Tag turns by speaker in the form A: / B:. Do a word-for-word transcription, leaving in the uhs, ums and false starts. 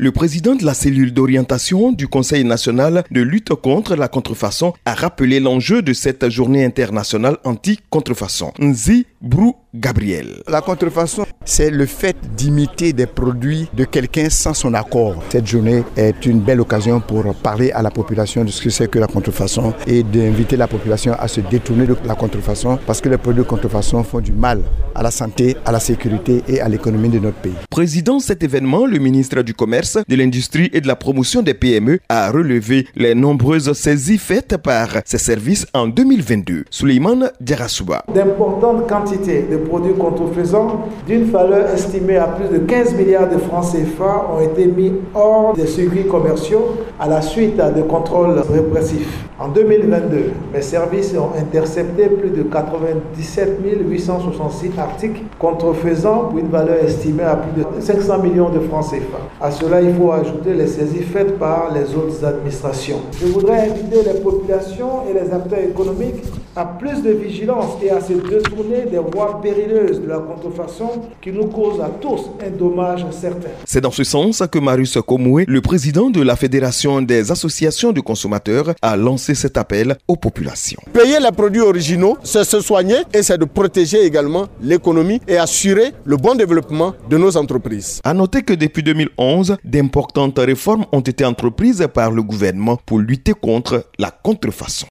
A: Le président de la cellule d'orientation du Conseil national de lutte contre la contrefaçon a rappelé l'enjeu de cette journée internationale anti-contrefaçon. Nzi Brou Gabriel.
B: La contrefaçon, c'est le fait d'imiter des produits de quelqu'un sans son accord. Cette journée est une belle occasion pour parler à la population de ce que c'est que la contrefaçon et d'inviter la population à se détourner de la contrefaçon parce que les produits de contrefaçon font du mal à la santé, à la sécurité et à l'économie de notre pays.
A: Président de cet événement, le ministre du Commerce, de l'Industrie et de la Promotion des P M E a relevé les nombreuses saisies faites par ses services en deux mille vingt-deux. Souleymane Diarasouba.
C: D'importantes quantités de produits contrefaisants d'une valeur estimée à plus de quinze milliards de francs C F A ont été mis hors des circuits commerciaux à la suite de contrôles répressifs. En deux mille vingt-deux, mes services ont intercepté plus de quatre-vingt-dix-sept mille huit cent soixante-six articles contrefaisants pour une valeur estimée à plus de cinq cents millions de francs C F A. À cela, il faut ajouter les saisies faites par les autres administrations. Je voudrais inviter les populations et les acteurs économiques à plus de vigilance et à se détourner des voies périlleuses de la contrefaçon qui nous cause à tous un dommage certain.
A: C'est dans ce sens que Marius Komoué, le président de la Fédération des associations de consommateurs, a lancé cet appel aux populations.
D: Payer les produits originaux, c'est se soigner et c'est de protéger également l'économie et assurer le bon développement de nos entreprises.
A: À noter que depuis deux mille onze, d'importantes réformes ont été entreprises par le gouvernement pour lutter contre la contrefaçon.